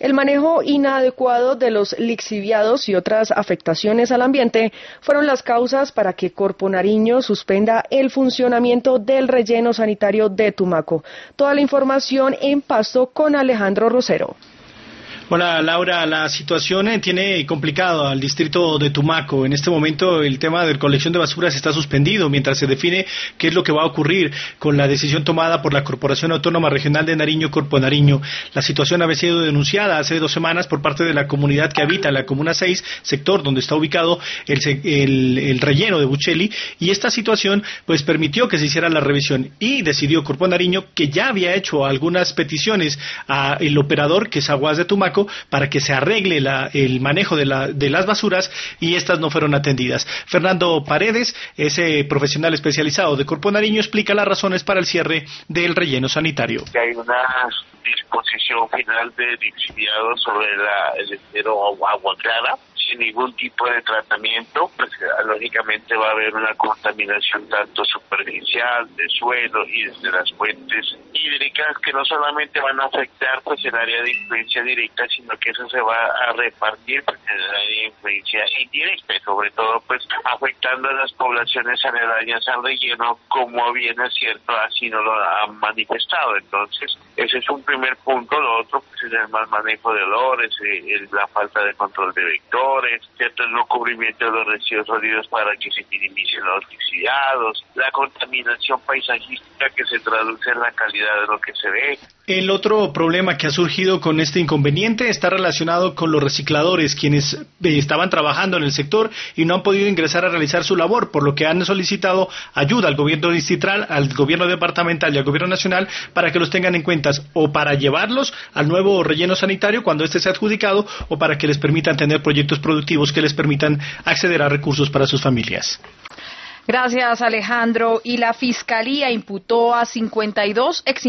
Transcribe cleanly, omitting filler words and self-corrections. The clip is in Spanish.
El manejo inadecuado de los lixiviados y otras afectaciones al ambiente fueron las causas para que Corpo Nariño suspenda el funcionamiento del relleno sanitario de Tumaco. Toda la información en Pasto con Alejandro Rosero. Hola Laura, la situación tiene complicado al distrito de Tumaco. En este momento el tema de recolección de basuras está suspendido mientras se define qué es lo que va a ocurrir con la decisión tomada por la Corporación Autónoma Regional de Nariño, Corpo Nariño. La situación había sido denunciada hace 2 semanas por parte de la comunidad que habita en la Comuna 6, sector donde está ubicado el relleno de Bucheli, y esta situación pues permitió que se hiciera la revisión y decidió Corpo Nariño, que ya había hecho algunas peticiones al operador que es Aguas de Tumaco, para que se arregle el manejo de las basuras, y estas no fueron atendidas. Fernando Paredes, ese profesional especializado de Corpo Nariño, explica las razones para el cierre del relleno sanitario. Hay una disposición final de lixiviados sobre el estero Agua Clara, sin ningún tipo de tratamiento, pues lógicamente va a haber una contaminación tanto superficial, de suelo y desde las fuentes hídricas, que no solamente van a afectar pues el área de influencia directa, sino que eso se va a repartir pues, en el área de influencia indirecta, y sobre todo pues afectando a las poblaciones aledañas al relleno, como bien es cierto, así no lo han manifestado. Entonces, ese es un primer punto. Lo otro pues es el mal manejo de olores, la falta de control de vectores, ¿cierto? El no cubrimiento de los residuos sólidos para que se minimicen los lixiviados, la contaminación paisajística que se traduce en la calidad de lo que se ve. El otro problema que ha surgido con este inconveniente está relacionado con los recicladores, quienes estaban trabajando en el sector y no han podido ingresar a realizar su labor, por lo que han solicitado ayuda al gobierno distrital, al gobierno departamental y al gobierno nacional para que los tengan en cuenta, o para llevarlos al nuevo relleno sanitario cuando este sea adjudicado, o para que les permitan tener proyectos productivos que les permitan acceder a recursos para sus familias. Gracias, Alejandro. Y la Fiscalía imputó a 52 ex